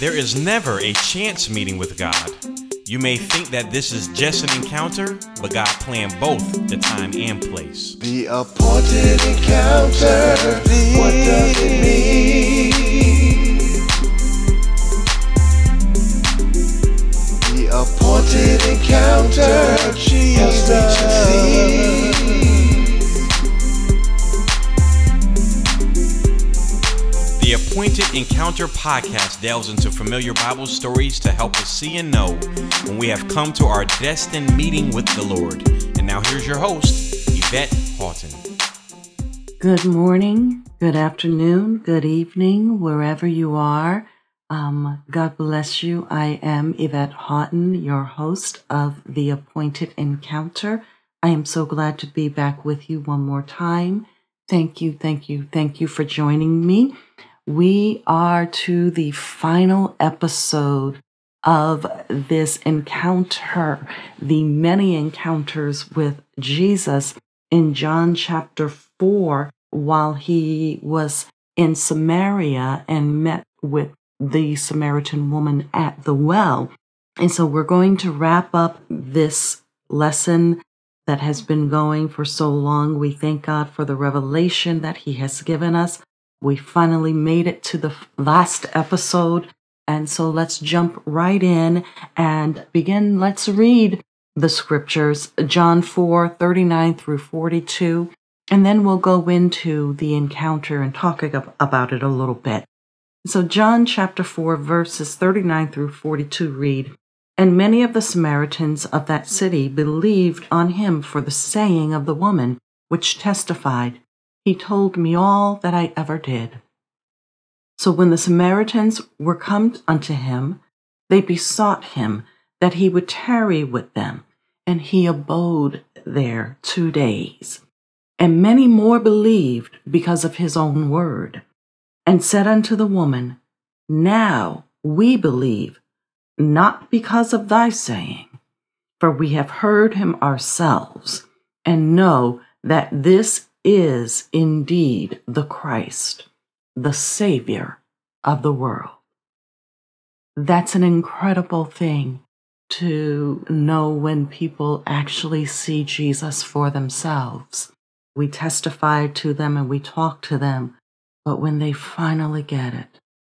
There is never a chance meeting with God. You may think that this is just an encounter, but God planned both the time and place. The appointed encounter, what does it mean? The appointed encounter, Jesus. The Appointed Encounter podcast delves into familiar Bible stories to help us see and know when we have come to our destined meeting with the Lord. And now here's your host, Yvette Houghton. Good morning, good afternoon, good evening, wherever you are. God bless you. I am Yvette Houghton, your host of The Appointed Encounter. I am so glad to be back with you one more time. Thank you for joining me. We are to the final episode of this encounter, the many encounters with Jesus in John chapter 4, while he was in Samaria and met with the Samaritan woman at the well. And so we're going to wrap up this lesson that has been going for so long. We thank God for the revelation that he has given us. We finally made it to the last episode. And so let's jump right in and begin. Let's read the scriptures, John 4:39 through 42. And then we'll go into the encounter and talk about it a little bit. So John chapter 4, verses 39 through 42 read, "And many of the Samaritans of that city believed on him for the saying of the woman, which testified, 'He told me all that I ever did.' So when the Samaritans were come unto him, they besought him that he would tarry with them, and he abode there 2 days. And many more believed because of his own word, and said unto the woman, Now we believe, not because of thy saying, for we have heard him ourselves, and know that this is indeed the Christ, the Savior of the world." That's an incredible thing to know when people actually see Jesus for themselves. We testify to them and we talk to them, but when they finally get it,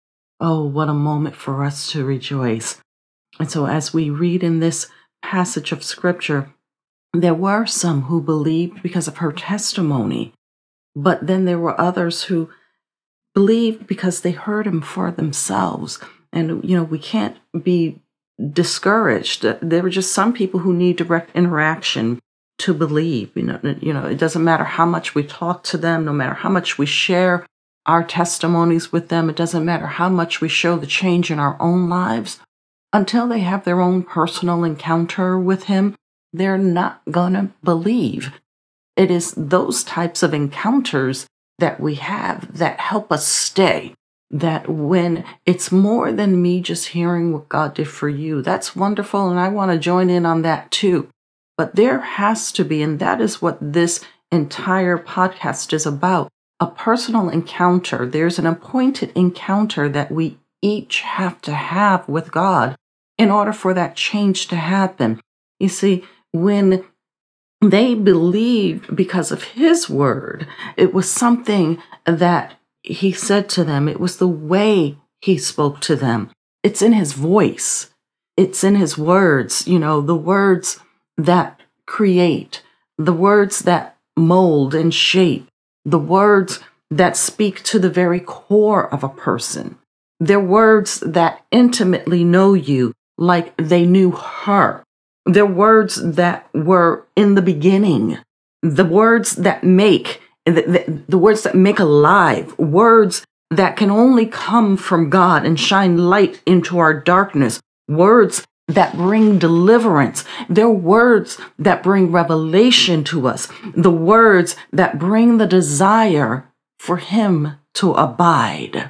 oh, what a moment for us to rejoice. And so as we read in this passage of scripture, there were some who believed because of her testimony, but then there were others who believed because they heard him for themselves. And, we can't be discouraged. There were just some people who need direct interaction to believe. It doesn't matter how much we talk to them, no matter how much we share our testimonies with them. It doesn't matter how much we show the change in our own lives. Until they have their own personal encounter with him, they're not going to believe. It is those types of encounters that we have that help us stay. That when it's more than me just hearing what God did for you, that's wonderful, and I want to join in on that too. But there has to be, and that is what this entire podcast is about, a personal encounter. There's an appointed encounter that we each have to have with God in order for that change to happen. You see, when they believed because of his word, it was something that he said to them. It was the way he spoke to them. It's in his voice. It's in his words, the words that create, the words that mold and shape, the words that speak to the very core of a person. They're words that intimately know you like they knew her. They're words that were in the beginning, the words that make, the words that make alive, words that can only come from God and shine light into our darkness, words that bring deliverance. They're words that bring revelation to us, the words that bring the desire for him to abide.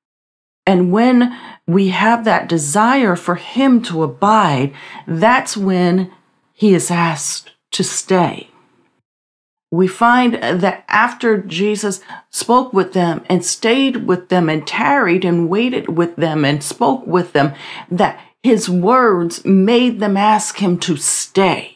And when we have that desire for him to abide, that's when he is asked to stay. we find that after Jesus spoke with them and stayed with them and tarried and waited with them and spoke with them, that his words made them ask him to stay.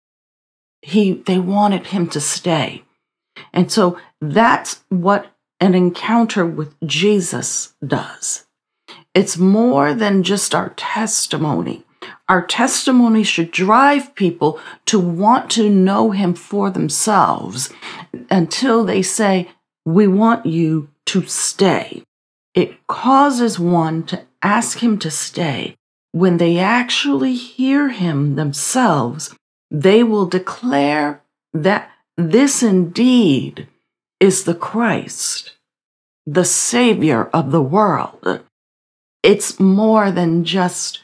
They wanted him to stay. And so that's what an encounter with Jesus does. It's more than just our testimony. Our testimony should drive people to want to know him for themselves until they say, we want you to stay. It causes one to ask him to stay. When they actually hear him themselves, they will declare that this indeed is the Christ, the Savior of the world. It's more than just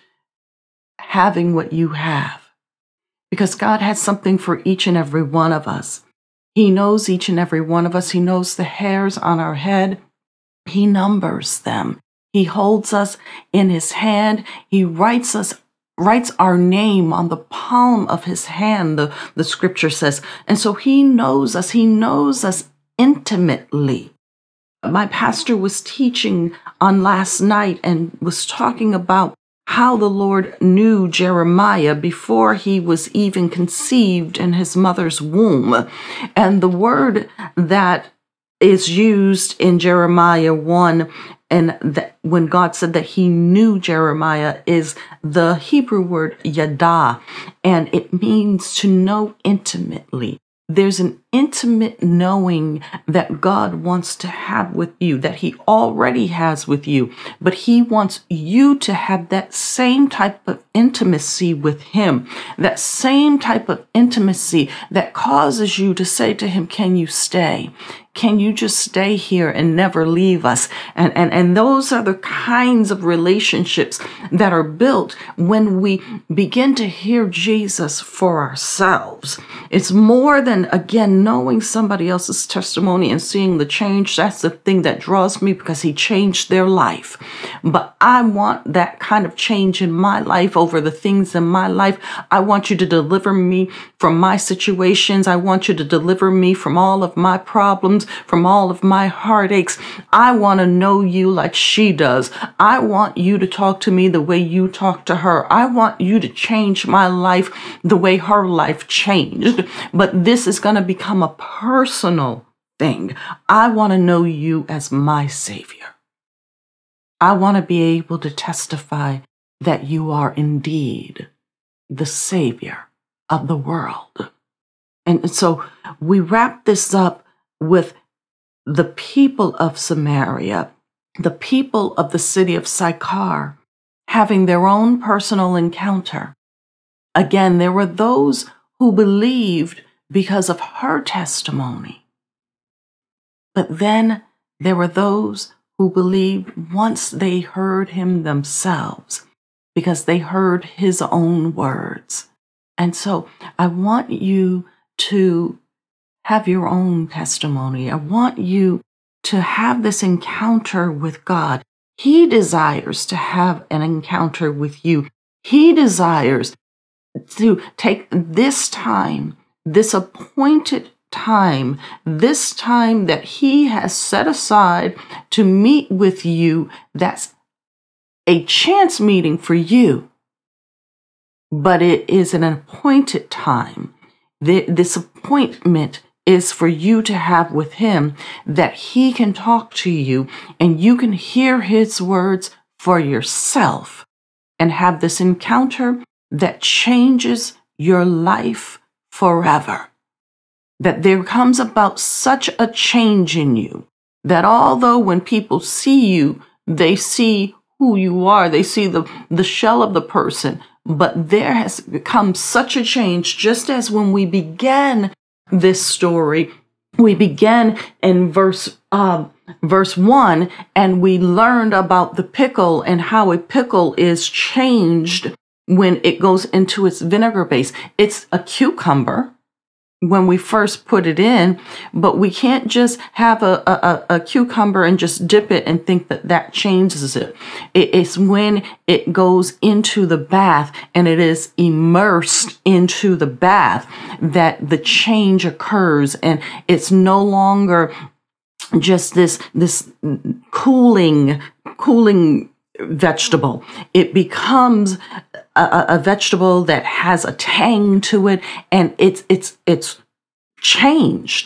having what you have, because God has something for each and every one of us. He knows each and every one of us. He knows the hairs on our head. He numbers them. He holds us in his hand. He writes our name on the palm of his hand, the scripture says. And so he knows us. He knows us intimately. My pastor was teaching on last night and was talking about how the Lord knew Jeremiah before he was even conceived in his mother's womb. And the word that is used in Jeremiah 1, and when God said that he knew Jeremiah, is the Hebrew word yada, and it means to know intimately. There's an intimate knowing that God wants to have with you, that he already has with you, but he wants you to have that same type of intimacy with him, that same type of intimacy that causes you to say to him, can you stay? Can you just stay here and never leave us? And those are the kinds of relationships that are built when we begin to hear Jesus for ourselves. It's more than, again, knowing somebody else's testimony and seeing the change. That's the thing that draws me, because he changed their life. But I want that kind of change in my life over the things in my life. I want you to deliver me from my situations. I want you to deliver me from all of my problems, from all of my heartaches. I want to know you like she does. I want you to talk to me the way you talk to her. I want you to change my life the way her life changed. But this is going to become a personal thing. I want to know you as my Savior. I want to be able to testify that you are indeed the Savior of the world. And so we wrap this up with the people of Samaria, the people of the city of Sychar, having their own personal encounter. Again, there were those who believed because of her testimony. But then there were those who believed once they heard him themselves, because they heard his own words. And so I want you to have your own testimony. I want you to have this encounter with God. He desires to have an encounter with you. He desires to take this time, this appointed time, this time that he has set aside to meet with you. That's a chance meeting for you, but it is an appointed time. This appointment is for you to have with him, that he can talk to you and you can hear his words for yourself and have this encounter that changes your life forever. That there comes about such a change in you that although when people see you, they see who you are, they see the shell of the person, but there has become such a change. Just as when we began this story, we began in verse 1, and we learned about the pickle and how a pickle is changed when it goes into its vinegar base. It's a cucumber, when we first put it in, but we can't just have a cucumber and just dip it and think that changes it. It's when it goes into the bath and it is immersed into the bath that the change occurs, and it's no longer just this cooling vegetable. It becomes a vegetable that has a tang to it, and it's changed.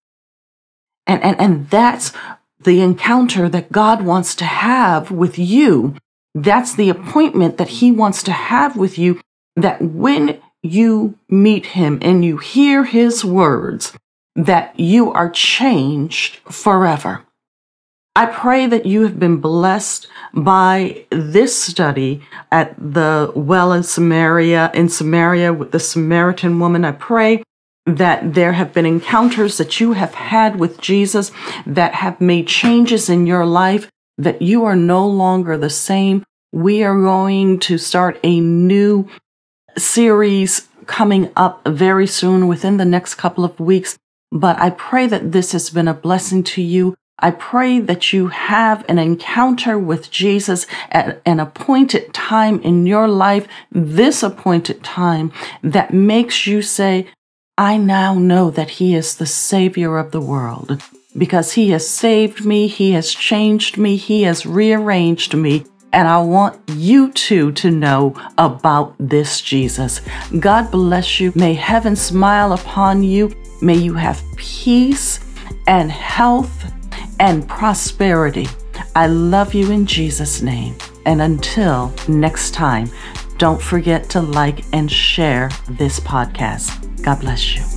And that's the encounter that God wants to have with you. That's the appointment that He wants to have with you, that when you meet Him and you hear His words, that you are changed forever. I pray that you have been blessed by this study at the well in Samaria with the Samaritan woman. I pray that there have been encounters that you have had with Jesus that have made changes in your life, that you are no longer the same. We are going to start a new series coming up very soon, within the next couple of weeks. But I pray that this has been a blessing to you. I pray that you have an encounter with Jesus at an appointed time in your life, this appointed time that makes you say, I now know that He is the Savior of the world, because He has saved me, He has changed me, He has rearranged me, and I want you to know about this Jesus. God bless you. May heaven smile upon you. May you have peace and health and prosperity. I love you in Jesus' name. And until next time, don't forget to like and share this podcast. God bless you.